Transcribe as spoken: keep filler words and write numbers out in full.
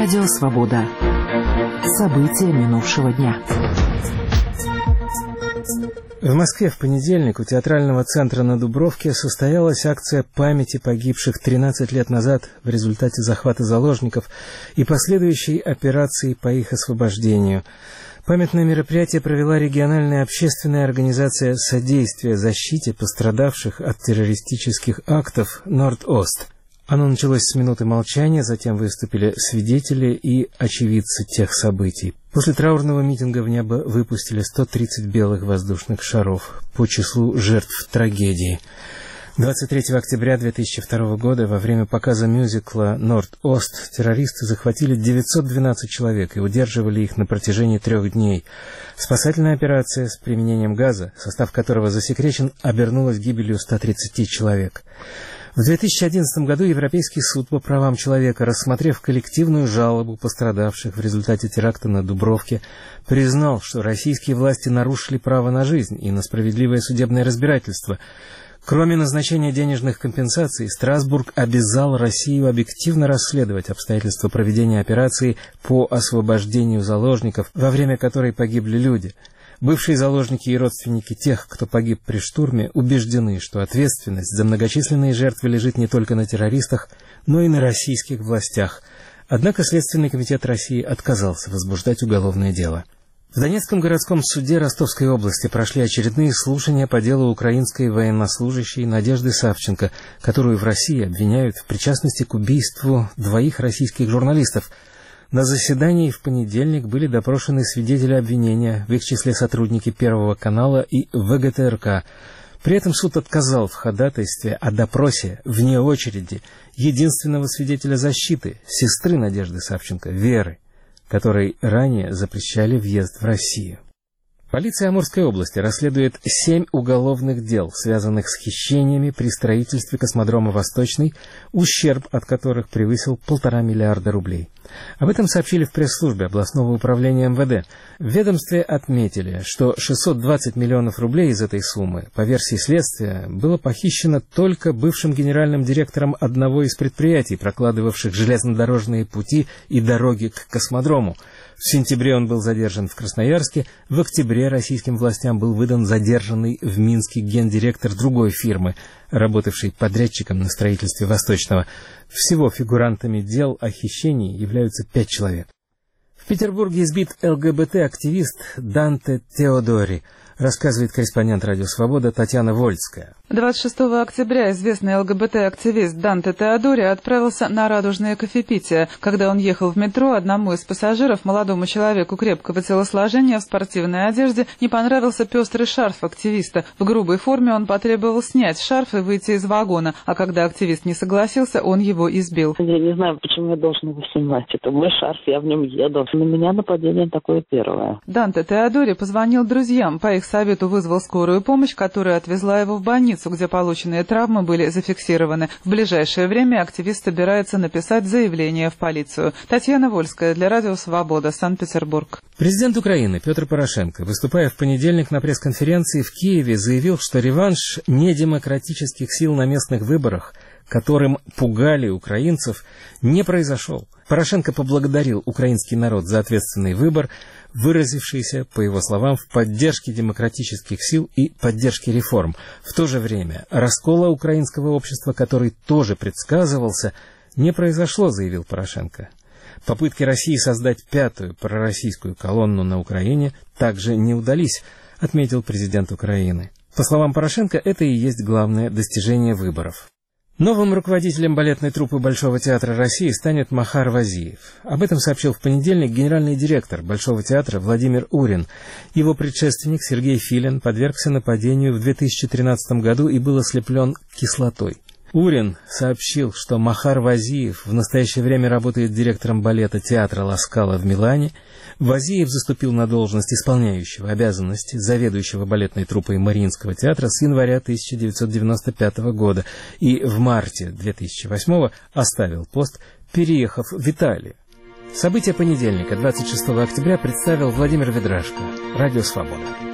Радио «Свобода». События минувшего дня. В Москве в понедельник у Театрального центра на Дубровке состоялась акция памяти погибших тринадцать лет назад в результате захвата заложников и последующей операции по их освобождению. Памятное мероприятие провела региональная общественная организация содействия защите пострадавших от террористических актов «Норд-Ост». Оно началось с минуты молчания, затем выступили свидетели и очевидцы тех событий. После траурного митинга в небо выпустили сто тридцать белых воздушных шаров по числу жертв трагедии. двадцать третьего октября две тысячи второго года во время показа мюзикла «Норд-Ост» террористы захватили девятьсот двенадцать человек и удерживали их на протяжении трех дней. Спасательная операция с применением газа, состав которого засекречен, обернулась гибелью ста тридцати человек. В две тысячи одиннадцатом году Европейский суд по правам человека, рассмотрев коллективную жалобу пострадавших в результате теракта на Дубровке, признал, что российские власти нарушили право на жизнь и на справедливое судебное разбирательство. Кроме назначения денежных компенсаций, Страсбург обязал Россию объективно расследовать обстоятельства проведения операции по освобождению заложников, во время которой погибли люди. Бывшие заложники и родственники тех, кто погиб при штурме, убеждены, что ответственность за многочисленные жертвы лежит не только на террористах, но и на российских властях. Однако Следственный комитет России отказался возбуждать уголовное дело. В Донецком городском суде Ростовской области прошли очередные слушания по делу украинской военнослужащей Надежды Савченко, которую в России обвиняют в причастности к убийству двоих российских журналистов. На заседании в понедельник были допрошены свидетели обвинения, в их числе сотрудники Первого канала и ВГТРК. При этом суд отказал в ходатайстве о допросе вне очереди единственного свидетеля защиты, сестры Надежды Савченко, Веры, которой ранее запрещали въезд в Россию. Полиция Амурской области расследует семь уголовных дел, связанных с хищениями при строительстве космодрома «Восточный», ущерб от которых превысил полтора миллиарда рублей. Об этом сообщили в пресс-службе областного управления эм вэ дэ. В ведомстве отметили, что шестьсот двадцать миллионов рублей из этой суммы, по версии следствия, было похищено только бывшим генеральным директором одного из предприятий, прокладывавших железнодорожные пути и дороги к космодрому. В сентябре он был задержан в Красноярске, в октябре российским властям был выдан задержанный в Минске гендиректор другой фирмы, работавший подрядчиком на строительстве Восточного. Всего фигурантами дел о хищении являются пять человек. В Петербурге избит эл гэ бэ тэ-активист Данте Теодори, рассказывает корреспондент «Радио Свобода» Татьяна Вольская. двадцать шестого октября известный эл гэ бэ тэ-активист Данте Теодори отправился на радужное кофепитие. Когда он ехал в метро, одному из пассажиров, молодому человеку крепкого телосложения в спортивной одежде, не понравился пестрый шарф активиста. В грубой форме он потребовал снять шарф и выйти из вагона, а когда активист не согласился, он его избил. Я не знаю, почему я должен его снимать. Это мой шарф, я в нем еду. На меня нападение такое первое. Данте Теодори позвонил друзьям. По их совету вызвал скорую помощь, которая отвезла его в больницу, где полученные травмы были зафиксированы. В ближайшее время активист собирается написать заявление в полицию. Татьяна Вольская для Радио Свобода, Санкт-Петербург. Президент Украины Петр Порошенко, выступая в понедельник на пресс-конференции в Киеве, заявил, что реванш недемократических сил на местных выборах, которым пугали украинцев, не произошел. Порошенко поблагодарил украинский народ за ответственный выбор, выразившийся, по его словам, в поддержке демократических сил и поддержке реформ. В то же время раскола украинского общества, который тоже предсказывался, не произошло, заявил Порошенко. Попытки России создать пятую пророссийскую колонну на Украине также не удались, отметил президент Украины. По словам Порошенко, это и есть главное достижение выборов. Новым руководителем балетной труппы Большого театра России станет Махар Вазиев. Об этом сообщил в понедельник генеральный директор Большого театра Владимир Урин. Его предшественник Сергей Филин подвергся нападению в две тысячи тринадцатом году и был ослеплен кислотой. Урин сообщил, что Махар Вазиев в настоящее время работает директором балета театра Ла Скала в Милане. Вазиев заступил на должность исполняющего обязанности заведующего балетной труппой Мариинского театра с января тысяча девятьсот девяносто пятого года и в марте две тысячи восьмого оставил пост, переехав в Италию. События понедельника, двадцать шестого октября, представил Владимир Ведрашко. Радио Свобода.